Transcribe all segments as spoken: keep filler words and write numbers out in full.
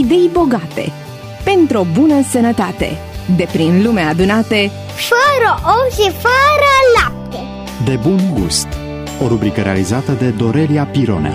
idei bogate, pentru o bună sănătate, de prin lume adunate, fără ou și fără lapte. De bun gust. O rubrică realizată de Dorelia Pironea.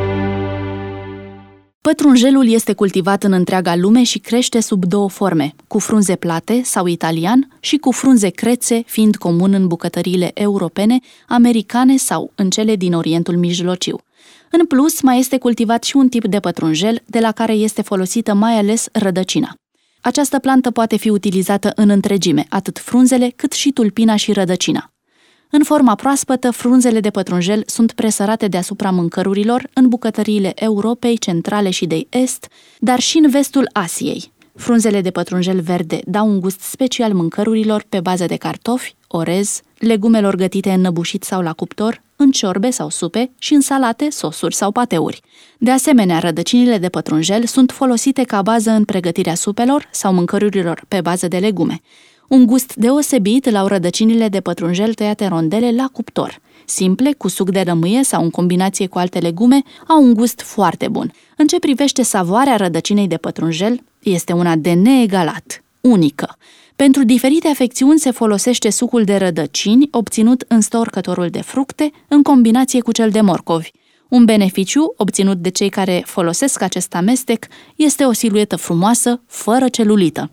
Pătrunjelul este cultivat în întreaga lume și crește sub două forme, cu frunze plate sau italian și cu frunze crețe, fiind comun în bucătăriile europene, americane sau în cele din Orientul Mijlociu. În plus, mai este cultivat și un tip de pătrunjel, de la care este folosită mai ales rădăcina. Această plantă poate fi utilizată în întregime, atât frunzele cât și tulpina și rădăcina. În forma proaspătă, frunzele de pătrunjel sunt presărate deasupra mâncărurilor în bucătăriile Europei centrale și de est, dar și în vestul Asiei. Frunzele de pătrunjel verde dau un gust special mâncărurilor pe bază de cartofi, orez, legumelor gătite înnăbușit sau la cuptor, în ciorbe sau supe și în salate, sosuri sau pateuri. De asemenea, rădăcinile de pătrunjel sunt folosite ca bază în pregătirea supelor sau mâncărurilor pe bază de legume. Un gust deosebit îl au rădăcinile de pătrunjel tăiate în rondele la cuptor. Simple, cu suc de lămâie sau în combinație cu alte legume, au un gust foarte bun. În ce privește savoarea rădăcinei de pătrunjel, este una de neegalat, unică. Pentru diferite afecțiuni se folosește sucul de rădăcini obținut în storcătorul de fructe în combinație cu cel de morcovi. Un beneficiu obținut de cei care folosesc acest amestec este o siluetă frumoasă, fără celulită.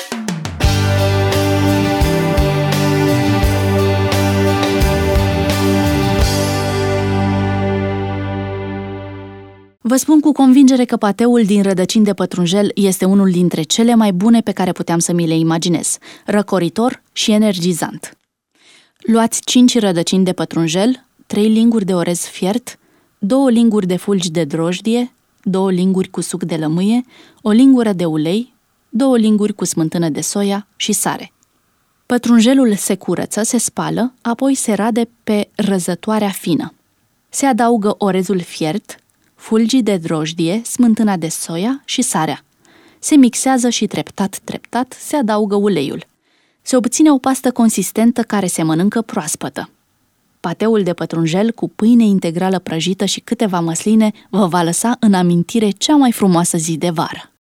Vă spun cu convingere că pateul din rădăcini de pătrunjel este unul dintre cele mai bune pe care puteam să mi le imaginez, răcoritor și energizant. Luați cinci rădăcini de pătrunjel, trei linguri de orez fiert, două linguri de fulgi de drojdie, două linguri cu suc de lămâie, o lingură de ulei, două linguri cu smântână de soia și sare. Pătrunjelul se curăță, se spală, apoi se rade pe răzătoarea fină. Se adaugă orezul fiert, fulgii de drojdie, smântâna de soia și sarea. Se mixează și treptat, treptat se adaugă uleiul. Se obține o pastă consistentă care se mănâncă proaspătă. Pateul de pătrunjel cu pâine integrală prăjită și câteva măsline vă va lăsa în amintire cea mai frumoasă zi de vară.